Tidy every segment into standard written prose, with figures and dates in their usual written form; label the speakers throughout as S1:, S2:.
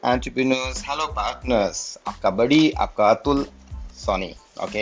S1: Entrepreneurs, hello partners. आपका बड़ी, आपका अतुल, सोनी। ओके।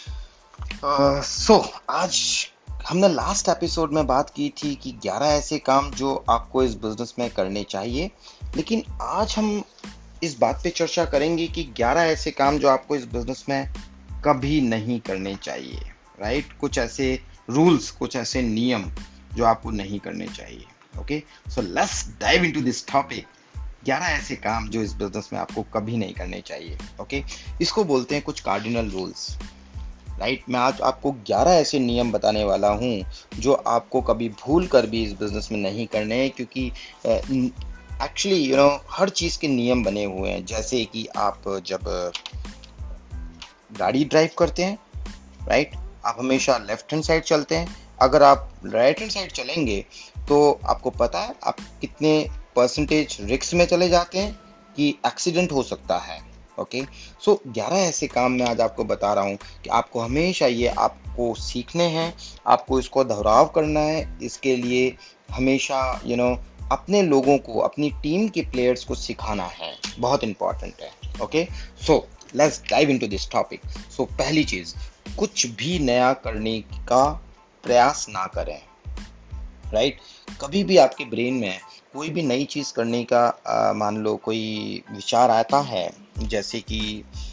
S1: सो आज हमने लास्ट एपिसोड में बात की थी कि 11 ऐसे काम जो आपको इस बिजनेस में करने चाहिए। लेकिन आज हम इस बात पे चर्चा करेंगे कि 11 ऐसे काम जो आपको इस बिजनेस में कभी नहीं करने चाहिए। राइट? कुछ ऐसे रूल्स, कुछ ऐसे नियम जो आपको नहीं करने चाहिए। Okay, so let's dive into this topic. 11 ऐसे काम जो इस बिजनेस में आपको कभी नहीं करने चाहिए। ओके, इसको बोलते हैं कुछ कार्डिनल रूल्स। राइट? मैं आज आपको 11 ऐसे नियम बताने वाला हूं जो आपको कभी भूल कर भी इस बिजनेस में नहीं करने हैं, क्योंकि एक्चुअली हर चीज के नियम बने हुए हैं। जैसे कि आप जब गाड़ी ड्राइव करते हैं, राइट, आप हमेशा लेफ्ट हैंड साइड चलते हैं। अगर आप राइट हैंड साइड चलेंगे तो आपको पता है आप कितने परसेंटेज रिस्क में चले जाते हैं कि एक्सीडेंट हो सकता है। ओके, सो 11 ऐसे काम मैं आज आपको बता रहा हूँ कि आपको हमेशा ये आपको सीखने हैं, आपको इसको दोहराव करना है। इसके लिए हमेशा अपने लोगों को, अपनी टीम के प्लेयर्स को सिखाना है, बहुत इंपॉर्टेंट है। Okay, so let's dive into this topic. So पहली चीज, कुछ भी नया करने का प्रयास ना करें। राइट? कभी भी आपके ब्रेन में कोई भी नई चीज करने का मान लो कोई विचार आता है, जैसे कि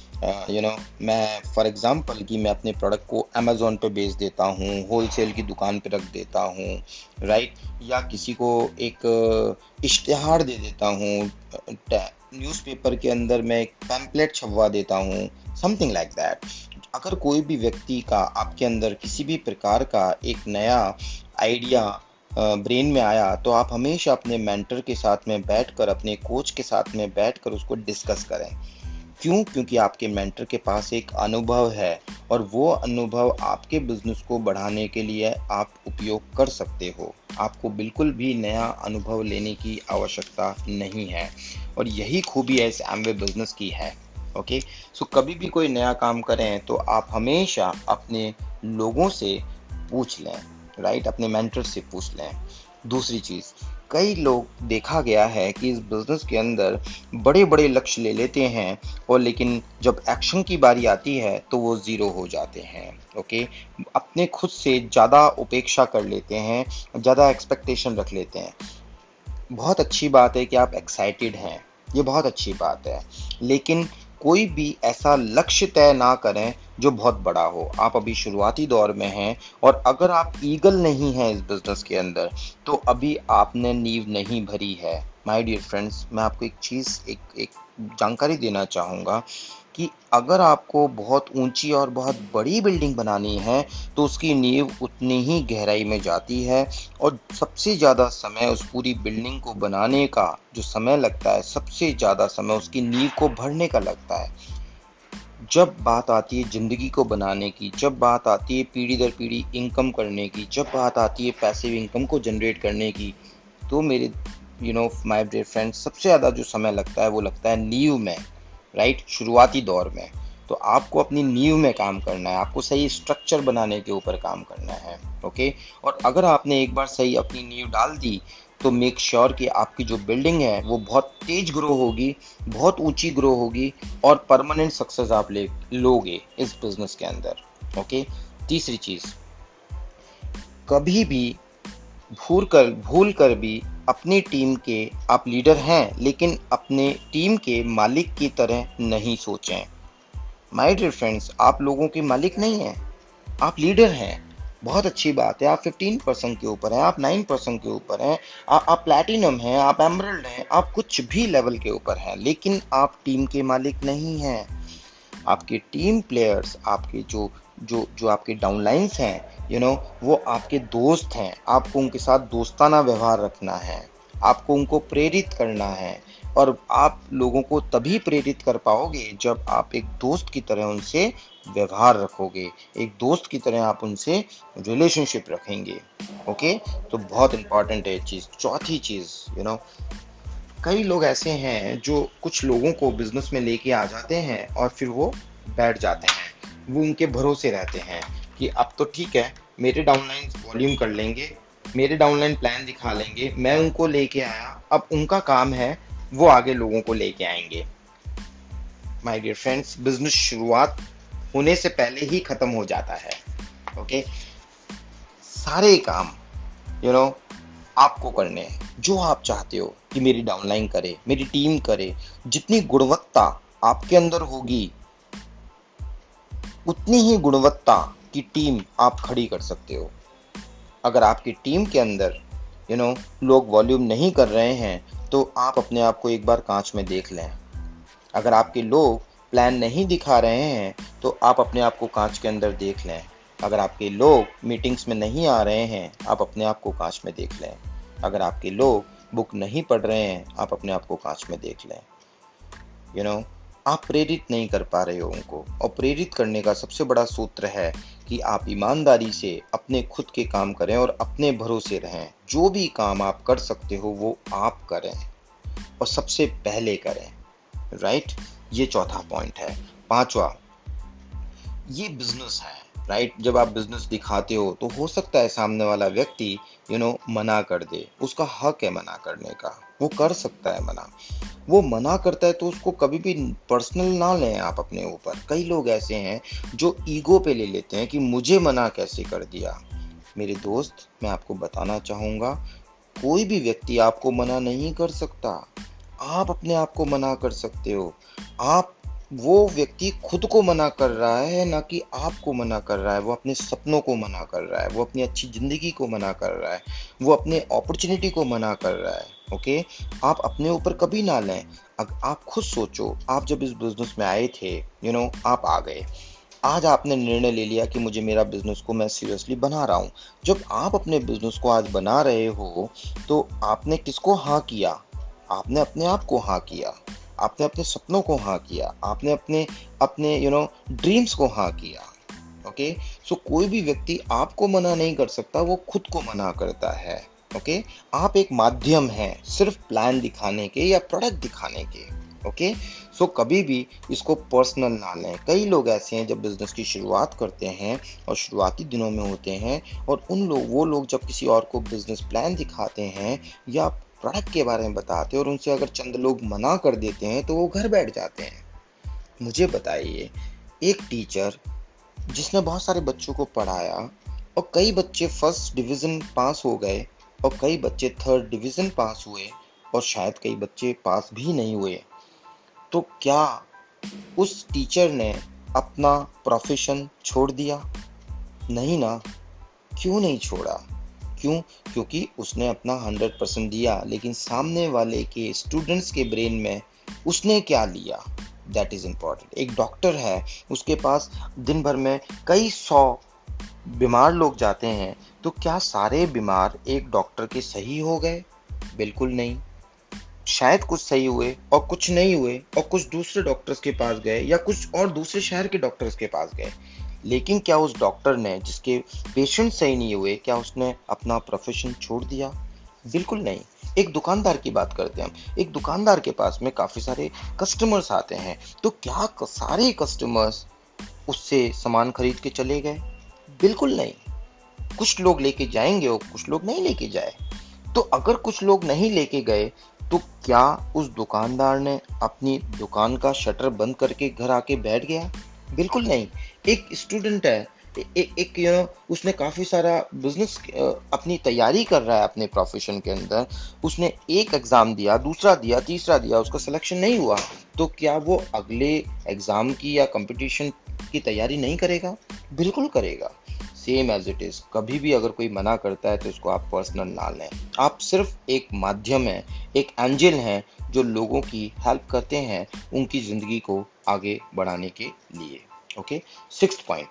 S1: मैं फॉर एग्जांपल कि मैं अपने प्रोडक्ट को अमेजोन पे बेच देता हूँ, होलसेल की दुकान पे रख देता हूँ। राइट? या किसी को एक इश्तिहार दे देता हूँ, न्यूज़पेपर के अंदर मैं एक पैम्पलेट छपवा देता हूँ, समथिंग लाइक दैट। अगर कोई भी व्यक्ति का आपके अंदर किसी भी प्रकार का एक नया आइडिया ब्रेन में आया, तो आप हमेशा अपने मेंटर के साथ में बैठकर, अपने कोच के साथ में बैठकर उसको डिस्कस करें। क्यों? क्योंकि आपके मेंटर के पास एक अनुभव है और वो अनुभव आपके बिजनेस को बढ़ाने के लिए आप उपयोग कर सकते हो। आपको बिल्कुल भी नया अनुभव लेने की आवश्यकता नहीं है, और यही खूबी है इस एमवे बिजनेस की है। ओके, सो कभी भी कोई नया काम करें तो आप हमेशा अपने लोगों से पूछ लें। राइट? अपने मेंटर से पूछ लें। दूसरी चीज़, कई लोग देखा गया है कि इस बिजनेस के अंदर बड़े बड़े लक्ष्य ले लेते हैं, और लेकिन जब एक्शन की बारी आती है तो वो ज़ीरो हो जाते हैं। ओके, अपने खुद से ज़्यादा उपेक्षा कर लेते हैं, ज़्यादा एक्सपेक्टेशन रख लेते हैं। बहुत अच्छी बात है कि आप एक्साइटेड हैं, ये बहुत अच्छी बात है, लेकिन कोई भी ऐसा लक्ष्य तय ना करें जो बहुत बड़ा हो। आप अभी शुरुआती दौर में हैं, और अगर आप ईगल नहीं हैं इस बिजनेस के अंदर, तो अभी आपने नींव नहीं भरी है। माय डियर फ्रेंड्स, मैं आपको एक चीज़, एक जानकारी देना चाहूँगा कि अगर आपको बहुत ऊंची और बहुत बड़ी बिल्डिंग बनानी है तो उसकी नींव उतनी ही गहराई में जाती है, और सबसे ज़्यादा समय उस पूरी बिल्डिंग को बनाने का जो समय लगता है, सबसे ज़्यादा समय उसकी नींव को भरने का लगता है। जब बात आती है ज़िंदगी को बनाने की, जब बात आती है पीढ़ी दर पीढ़ी इनकम करने की, जब बात आती है पैसिव इनकम को जनरेट करने की, तो मेरे माय डियर फ्रेंड्स, सबसे ज़्यादा जो समय लगता है वो लगता है नींव में। राइट? शुरुआती दौर में। तो आपको अपनी नींव में काम करना है, आपको सही स्ट्रक्चर बनाने के ऊपर काम करना है। ओके, और अगर आपने एक बार सही अपनी नींव डाल दी तो मेक श्योर कि आपकी जो बिल्डिंग है वो बहुत तेज ग्रो होगी, बहुत ऊंची ग्रो होगी, और परमानेंट सक्सेस आप लोगे इस बिजनेस के अंदर। ओके, तीसरी चीज, कभी भी भूल कर भी अपनी टीम के, आप लीडर हैं लेकिन अपने टीम के मालिक की तरह नहीं सोचें। माय डियर फ्रेंड्स, आप लोगों के मालिक नहीं हैं, आप लीडर हैं। बहुत अच्छी बात है, आप 15% के ऊपर हैं, आप 9% के ऊपर हैं, आप प्लैटिनम हैं, आप एमरल्ड हैं, आप कुछ भी लेवल के ऊपर हैं, लेकिन आप टीम के मालिक नहीं हैं। आपके टीम प्लेयर्स, आपके जो जो जो आपके डाउनलाइंस हैं, वो आपके दोस्त हैं। आपको उनके साथ दोस्ताना व्यवहार रखना है, आपको उनको प्रेरित करना है, और आप लोगों को तभी प्रेरित कर पाओगे जब आप एक दोस्त की तरह उनसे व्यवहार रखोगे, एक दोस्त की तरह आप उनसे रिलेशनशिप रखेंगे। ओके, तो बहुत इंपॉर्टेंट है ये चीज़। चौथी चीज़, कई लोग ऐसे हैं जो कुछ लोगों को बिजनेस में लेके आ जाते हैं और फिर वो बैठ जाते हैं, वो उनके भरोसे रहते हैं कि अब तो ठीक है, मेरे डाउनलाइन वॉल्यूम कर लेंगे, मेरे डाउनलाइन प्लान दिखा लेंगे, मैं उनको लेके आया, अब उनका काम है वो आगे लोगों को लेके आएंगे। माय डियर फ्रेंड्स, बिजनेस शुरुआत होने से पहले ही खत्म हो जाता है। ओके, सारे काम यू नो आपको करने हैं जो आप चाहते हो कि मेरी डाउनलाइन करे, मेरी टीम करे। जितनी गुणवत्ता आपके अंदर होगी उतनी ही गुणवत्ता की टीम आप खड़ी कर सकते हो। अगर आपकी टीम के अंदर लोग वॉल्यूम नहीं कर रहे हैं तो आप अपने आप को एक बार कांच में देख लें। अगर आपके लोग प्लान नहीं दिखा रहे हैं तो आप अपने आप को कांच के अंदर देख लें। अगर आपके लोग मीटिंग्स में नहीं आ रहे हैं, आप अपने आप को कांच में देख लें। अगर आपके लोग बुक नहीं पढ़ रहे हैं, आप अपने आप को कांच में देख लें। आप प्रेरित नहीं कर पा रहे हो उनको, और प्रेरित करने का सबसे बड़ा सूत्र है कि आप ईमानदारी से अपने खुद के काम करें और अपने भरोसे रहें। जो भी काम आप कर सकते हो वो आप करें और सबसे पहले करें। राइट, ये चौथा पॉइंट है। पांचवा, ये बिजनेस है। राइट, जब आप बिजनेस दिखाते हो तो हो सकता है सामने वाला व्यक्ति मना कर दे, उसका हक है मना करने का, वो कर सकता है मना। वो मना करता है तो उसको कभी भी पर्सनल ना लें आप अपने ऊपर। कई लोग ऐसे हैं जो ईगो पे ले लेते हैं कि मुझे मना कैसे कर दिया। मेरे दोस्त, मैं आपको बताना चाहूंगा, कोई भी व्यक्ति आपको मना नहीं कर सकता। आप अपने आप को मना कर सकते हो। आप, वो व्यक्ति खुद को मना कर रहा है, ना कि आपको मना कर रहा है। वो अपने सपनों को मना कर रहा है, वो अपनी अच्छी जिंदगी को मना कर रहा है, वो अपने अपॉर्चुनिटी को मना कर रहा है। ओके, आप अपने ऊपर कभी ना लें। आप खुद सोचो, आप जब इस बिजनेस में आए थे, आप आ गए, आज आपने निर्णय ले लिया कि मुझे मेरा बिजनेस को मैं सीरियसली बना रहा हूँ। जब आप अपने बिजनेस को आज बना रहे हो तो आपने किसको हाँ किया? आपने अपने आप को हाँ किया, आपने अपने सपनों को हाँ किया, आपने अपने अपने ड्रीम्स को हाँ किया। ओके, सो कोई भी व्यक्ति आपको मना नहीं कर सकता, वो खुद को मना करता है। ओके, आप एक माध्यम हैं सिर्फ प्लान दिखाने के या प्रोडक्ट दिखाने के। ओके, सो कभी भी इसको पर्सनल ना लें। कई लोग ऐसे हैं जब बिजनेस की शुरुआत करते हैं और शुरुआती दिनों में होते हैं, और वो लोग जब किसी और को बिजनेस प्लान दिखाते हैं या प्रोडक्ट के बारे में बताते हैं और उनसे अगर चंद लोग मना कर देते हैं तो वो घर बैठ जाते हैं। मुझे बताइए, एक टीचर जिसने बहुत सारे बच्चों को पढ़ाया और कई बच्चे फर्स्ट डिवीजन पास हो गए और कई बच्चे थर्ड डिवीजन पास हुए और शायद कई बच्चे पास भी नहीं हुए, तो क्या उस टीचर ने अपना प्रोफेशन छोड़ दिया? नहीं ना। क्यों नहीं छोड़ा? क्यों? क्योंकि उसने अपना 100% दिया, लेकिन सामने वाले के स्टूडेंट्स के ब्रेन में उसने क्या लिया, दैट इज इम्पोर्टेंट। एक डॉक्टर है, उसके पास दिन भर में कई 100 बीमार लोग जाते हैं, तो क्या सारे बीमार एक डॉक्टर के सही हो गए? बिल्कुल नहीं। शायद कुछ सही हुए और कुछ नहीं हुए और कुछ दूसरे डॉक्टर्स के पास गए या कुछ और दूसरे शहर के डॉक्टर्स के पास गए। लेकिन क्या उस डॉक्टर ने, जिसके पेशेंट सही नहीं हुए, क्या उसने अपना प्रोफेशन छोड़ दिया? बिल्कुल नहीं। एक दुकानदार की बात करते हैं हम। एक दुकानदार के पास में काफी सारे कस्टमर्स आते हैं, तो क्या सारे कस्टमर्स उससे सामान खरीद के चले गए? बिल्कुल नहीं। कुछ लोग लेके जाएंगे और कुछ लोग नहीं लेके जाए। तो अगर कुछ लोग नहीं लेके गए तो क्या उस दुकानदार ने अपनी दुकान का शटर बंद करके घर आके बैठ गया? बिल्कुल नहीं। एक स्टूडेंट है, उसने काफी सारा बिजनेस अपनी तैयारी कर रहा है अपने प्रोफेशन के अंदर। उसने एक एग्जाम दिया, दूसरा दिया, तीसरा दिया, उसका सिलेक्शन नहीं हुआ, तो क्या वो अगले एग्जाम की या कंपटीशन की तैयारी नहीं करेगा? बिल्कुल करेगा। सेम एज इट इज, कभी भी अगर कोई मना करता है तो उसको आप पर्सनल ना लें। आप सिर्फ एक माध्यम है, एक एंजल हैं जो लोगों की हेल्प करते हैं उनकी जिंदगी को आगे बढ़ाने के लिए। ओके, 6th पॉइंट,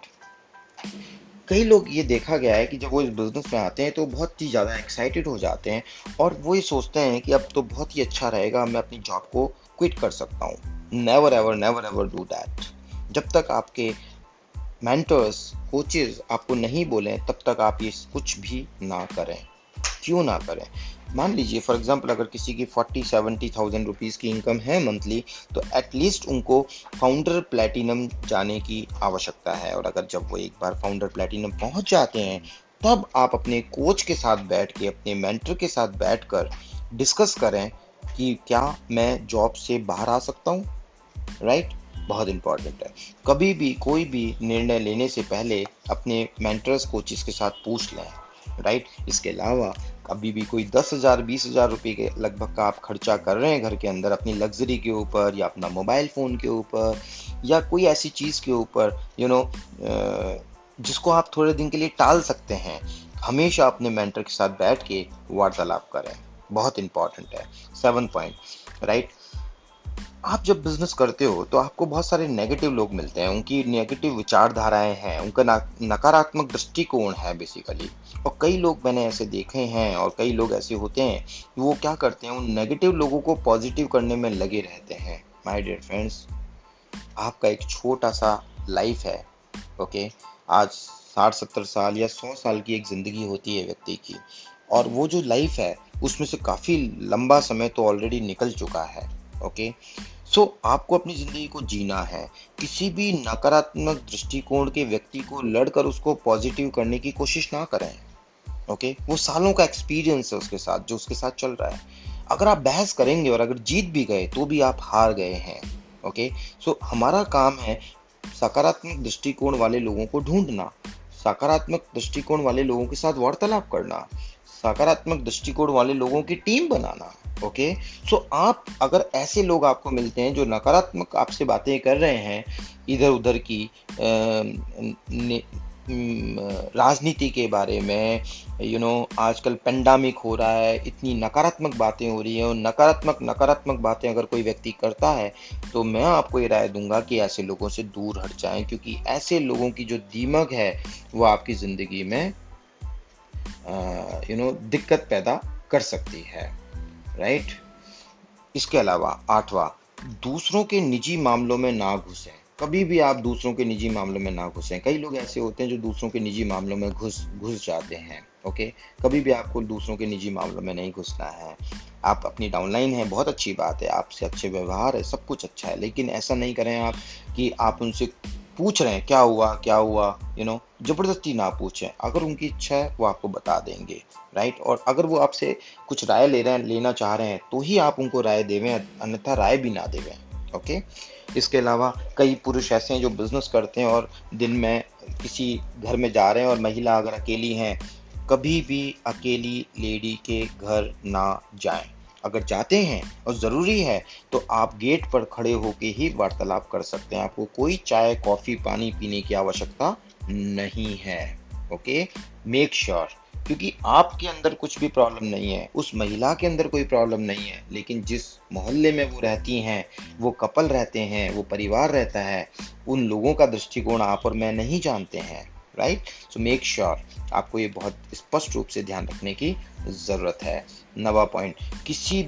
S1: कई लोग ये देखा गया है कि जब वो इस बिजनेस में आते हैं तो बहुत ही ज़्यादा एक्साइटेड हो जाते हैं और वो ये सोचते हैं कि अब तो बहुत ही अच्छा रहेगा, मैं अपनी जॉब को क्विट कर सकता हूँ। Never ever do that. जब तक आपके मेंटर्स, कोचेस आपको नहीं बोलें तब तक आप ये कुछ भी ना करें। क्यों ना करें? मान लीजिए फॉर एग्जांपल, अगर किसी की 40-70,000 रुपीज़ की इनकम है मंथली, तो एटलीस्ट उनको फाउंडर प्लैटिनम जाने की आवश्यकता है। और अगर जब वो एक बार फाउंडर प्लैटिनम पहुंच जाते हैं, तब आप अपने कोच के साथ बैठ के, अपने मेंटर के साथ बैठकर डिस्कस करें कि क्या मैं जॉब से बाहर आ सकता हूँ, राइट। बहुत इंपॉर्टेंट है। कभी भी कोई भी निर्णय लेने से पहले अपने मेंटर्स कोचिस के साथ पूछ लें, राइट। इसके अलावा कभी भी कोई 10,000 20,000 रुपये के लगभग का आप खर्चा कर रहे हैं घर के अंदर अपनी लग्जरी के ऊपर या अपना मोबाइल फ़ोन के ऊपर या कोई ऐसी चीज़ के ऊपर जिसको आप थोड़े दिन के लिए टाल सकते हैं, हमेशा अपने मेंटर के साथ बैठ के वार्तालाप करें। बहुत इंपॉर्टेंट है। 7 पॉइंट, राइट। आप जब बिजनेस करते हो तो आपको बहुत सारे नेगेटिव लोग मिलते हैं, उनकी नेगेटिव विचारधाराएं हैं, उनका नकारात्मक दृष्टिकोण है बेसिकली। और कई लोग मैंने ऐसे देखे हैं और कई लोग ऐसे होते हैं कि वो क्या करते हैं, उन नेगेटिव लोगों को पॉजिटिव करने में लगे रहते हैं। माय डियर फ्रेंड्स, आपका एक छोटा सा लाइफ है, ओके। आज 60 70 साल या 100 साल की एक जिंदगी होती है व्यक्ति की, और वो जो लाइफ है उसमें से काफी लंबा समय तो ऑलरेडी निकल चुका है, ओके। सो आपको अपनी जिंदगी को जीना है। किसी भी नकारात्मक दृष्टिकोण के व्यक्ति को लड़कर उसको पॉजिटिव करने की कोशिश ना करें, ओके। वो सालों का एक्सपीरियंस है उसके साथ, जो उसके साथ चल रहा है। अगर आप बहस करेंगे और अगर जीत भी गए तो भी आप हार गए हैं, ओके। सो हमारा काम है सकारात्मक दृष्टिकोण वाले लोगों को ढूंढना, सकारात्मक दृष्टिकोण वाले लोगों के साथ वार्तालाप करना, सकारात्मक दृष्टिकोण वाले लोगों की टीम बनाना, ओके। सो आप अगर ऐसे लोग आपको मिलते हैं जो नकारात्मक आपसे बातें कर रहे हैं इधर उधर की राजनीति के बारे में, आजकल पेंडामिक हो रहा है, इतनी नकारात्मक बातें हो रही हैं, और नकारात्मक बातें अगर कोई व्यक्ति करता है तो मैं आपको ये राय दूंगा कि ऐसे लोगों से दूर हट जाएं, क्योंकि ऐसे लोगों की जो दिमाग है वो आपकी ज़िंदगी में दिक्कत पैदा कर सकती है, राइट। इसके अलावा 8वां, दूसरों के निजी मामलों में ना घुसें। कभी भी आप दूसरों के निजी मामलों में ना घुसें। कई लोग ऐसे होते हैं जो दूसरों के निजी मामलों में घुस जाते हैं, ओके। कभी भी आपको दूसरों के निजी मामलों में नहीं घुसना है। आप अपनी डाउनलाइन है, बहुत अच्छी बात है, आपसे अच्छे व्यवहार है, सब कुछ अच्छा है, लेकिन ऐसा नहीं करें आप कि आप उनसे पूछ रहे हैं क्या हुआ, जबरदस्ती ना पूछें। अगर उनकी इच्छा है वो आपको बता देंगे, राइट। और अगर वो आपसे कुछ राय लेना चाह रहे हैं तो ही आप उनको राय देवें, अन्यथा राय भी ना देवें, ओके। इसके अलावा कई पुरुष ऐसे हैं जो बिजनेस करते हैं और दिन में किसी घर में जा रहे हैं और महिला अगर अकेली हैं, कभी भी अकेली लेडी के घर ना जाएं। अगर जाते हैं और ज़रूरी है तो आप गेट पर खड़े होके ही वार्तालाप कर सकते हैं। आपको कोई चाय कॉफ़ी पानी पीने की आवश्यकता नहीं है, ओके। मेक श्योर, क्योंकि आपके अंदर कुछ भी प्रॉब्लम नहीं है, उस महिला के अंदर कोई प्रॉब्लम नहीं है, लेकिन जिस मोहल्ले में वो रहती हैं, वो कपल रहते हैं, वो परिवार रहता है, उन लोगों का दृष्टिकोण आप और मैं नहीं जानते हैं, राइट। सो मेक श्योर, आपको ये बहुत स्पष्ट रूप से ध्यान रखने की ज़रूरत है। 9वां पॉइंट, किसी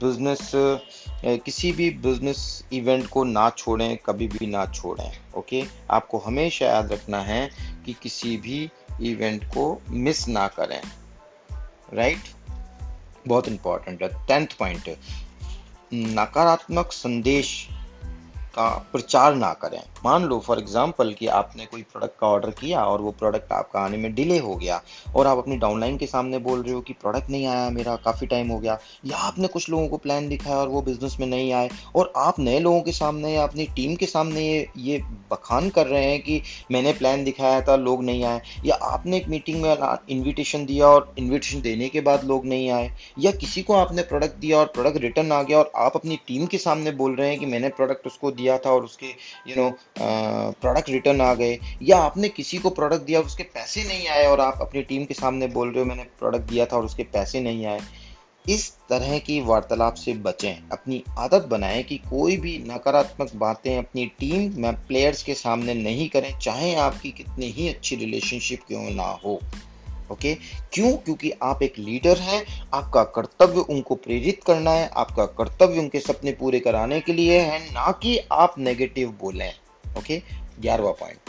S1: भी बिजनेस इवेंट को ना छोड़ें, कभी भी ना छोड़ें, ओके। आपको हमेशा याद रखना है कि किसी भी इवेंट को मिस ना करें, राइट। बहुत इंपॉर्टेंट है। 10th पॉइंट, नकारात्मक संदेश का प्रचार ना करें। मान लो फॉर एग्जांपल कि आपने कोई प्रोडक्ट का ऑर्डर किया और वो प्रोडक्ट आपका आने में डिले हो गया, और आप अपनी डाउनलाइन के सामने बोल रहे हो कि प्रोडक्ट नहीं आया मेरा, काफ़ी टाइम हो गया, या आपने कुछ लोगों को प्लान दिखाया और वो बिजनेस में नहीं आए, और आप नए लोगों के सामने या अपनी टीम के सामने ये बखान कर रहे हैं कि मैंने प्लान दिखाया था, लोग नहीं आए, या आपने एक मीटिंग में इन्विटेशन दिया और इन्विटेशन देने के बाद लोग नहीं आए, या किसी को आपने प्रोडक्ट दिया और प्रोडक्ट रिटर्न आ गया और आप अपनी टीम के सामने बोल रहे हैं कि मैंने प्रोडक्ट उसको दिया था और उसके प्रोडक्ट रिटर्न आ गए, या आपने किसी को प्रोडक्ट दिया उसके पैसे नहीं आए और आप अपनी टीम के सामने बोल रहे हो मैंने प्रोडक्ट दिया था और उसके पैसे नहीं आए। इस तरह की वार्तालाप से बचें। अपनी आदत बनाएं कि कोई भी नकारात्मक बातें अपनी टीम में प्लेयर्स के सामने नहीं करें, चाहे आपकी कितनी ही अच्छी रिलेशनशिप क्यों ना हो, ओके। क्यों? क्योंकि आप एक लीडर हैं, आपका कर्तव्य उनको प्रेरित करना है, आपका कर्तव्य उनके सपने पूरे कराने के लिए है, ना कि आप नेगेटिव बोलें, ओके। 11वां पॉइंट,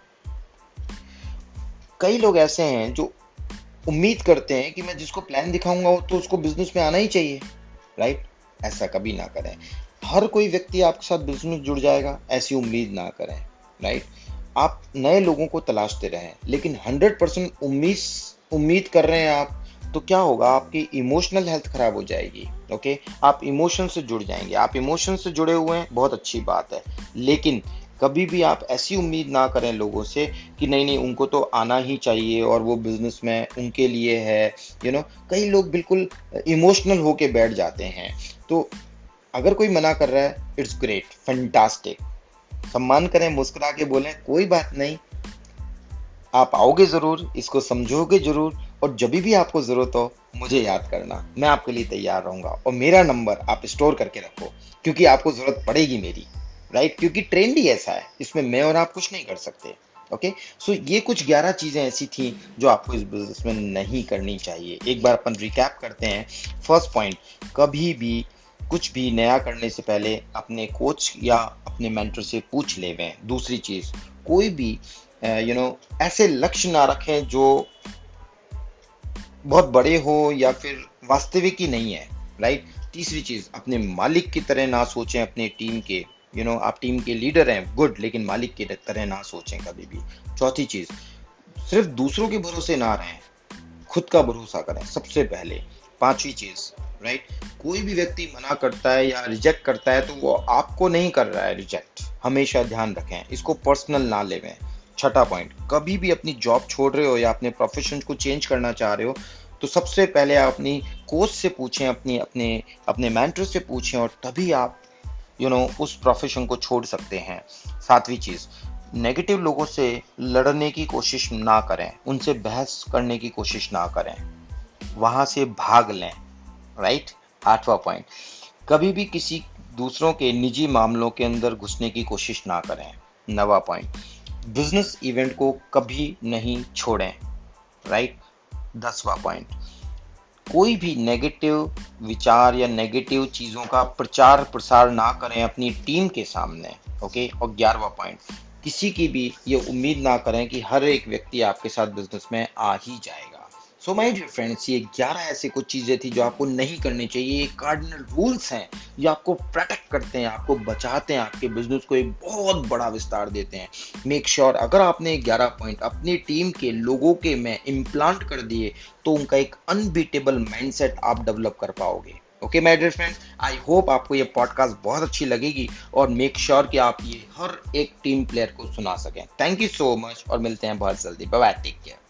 S1: कई लोग ऐसे हैं जो उम्मीद करते हैं कि मैं जिसको प्लान दिखाऊंगा तो उसको बिजनेस में आना ही चाहिए, राइट। ऐसा कभी ना करें। हर कोई व्यक्ति आपके साथ बिजनेस में जुड़ जाएगा, ऐसी उम्मीद ना करें, राइट। आप नए लोगों को तलाशते रहें, लेकिन 100% उम्मीद कर रहे हैं आप, तो क्या होगा, आपकी इमोशनल हेल्थ खराब हो जाएगी, ओके, आप इमोशन से जुड़ जाएंगे। आप इमोशन से जुड़े हुए हैं, बहुत अच्छी बात है, लेकिन कभी भी आप ऐसी उम्मीद ना करें लोगों से कि नहीं नहीं उनको तो आना ही चाहिए और वो बिजनेस में उनके लिए है। कई लोग बिल्कुल इमोशनल होके बैठ जाते हैं। तो अगर कोई मना कर रहा है, इट्स ग्रेट, फैंटास्टिक, सम्मान करें, मुस्कुरा के बोलें कोई बात नहीं, आप आओगे जरूर, इसको समझोगे जरूर, और जब भी आपको जरूरत हो मुझे याद करना, मैं आपके लिए तैयार रहूंगा। और मेरा नंबर आप स्टोर करके रखो, क्योंकि आपको जरूरत पड़ेगी मेरी, राइट? क्योंकि ट्रेंड ही ऐसा है, इसमें मैं और आप कुछ नहीं कर सकते। ओके, सो ये कुछ 11 चीजें ऐसी थी जो आपको इस बिजनेस में नहीं करनी चाहिए। एक बार अपन रिकैप करते हैं। फर्स्ट पॉइंट, कभी भी कुछ भी नया करने से पहले अपने कोच या अपने मेंटर से पूछ लेवें। दूसरी चीज, कोई भी ऐसे लक्ष्य ना रखें जो बहुत बड़े हो या फिर वास्तविक ही नहीं है, राइट? तीसरी चीज, अपने मालिक की तरह ना सोचें अपनी टीम के। आप टीम के लीडर हैं, गुड, लेकिन मालिक की तरह ना सोचें कभी भी। चौथी चीज, सिर्फ दूसरों के भरोसे ना रहें, खुद का भरोसा करें सबसे पहले। पांचवी चीज, राइट, कोई भी व्यक्ति मना करता है या रिजेक्ट करता है तो वो आपको नहीं कर रहा है रिजेक्ट, हमेशा ध्यान रखें, इसको पर्सनल ना लेवें। छठा पॉइंट, कभी भी अपनी जॉब छोड़ रहे हो या अपने प्रोफेशन को चेंज करना चाह रहे हो तो सबसे पहले आप अपनी कोच से पूछें, अपनी अपने अपने मेंटर से पूछें, और तभी आप उस प्रोफेशन को छोड़ सकते हैं। सातवीं चीज, नेगेटिव लोगों से लड़ने की कोशिश ना करें, उनसे बहस करने की कोशिश ना करें, वहां से भाग लें, राइट? आठवां पॉइंट, कभी भी किसी दूसरों के निजी मामलों के अंदर घुसने की कोशिश ना करें। नवा पॉइंट, बिजनेस इवेंट को कभी नहीं छोड़ें, राइट? 10वां पॉइंट, कोई भी नेगेटिव विचार या नेगेटिव चीजों का प्रचार प्रसार ना करें अपनी टीम के सामने, ओके? और 11वां पॉइंट, किसी की भी ये उम्मीद ना करें कि हर एक व्यक्ति आपके साथ बिजनेस में आ ही जाएगा। सो माय डियर फ्रेंड्स, ये 11 ऐसे कुछ चीजें थी जो आपको नहीं करनी चाहिए। ये कार्डिनल रूल्स हैं जो आपको प्रोटेक्ट करते हैं, आपको बचाते हैं, आपके बिजनेस को एक बहुत बड़ा विस्तार देते हैं। मेक श्योर अगर आपने 11 पॉइंट अपनी टीम के लोगों के में इम्प्लांट कर दिए तो उनका एक अनबीटेबल माइंडसेट आप डेवलप कर पाओगे। Okay my dear friends, I hope आपको ये पॉडकास्ट बहुत अच्छी लगेगी, और मेक श्योर कि आप ये हर एक टीम प्लेयर को सुना सकें। थैंक यू सो मच, और मिलते हैं बहुत जल्दी। Bye bye, take care.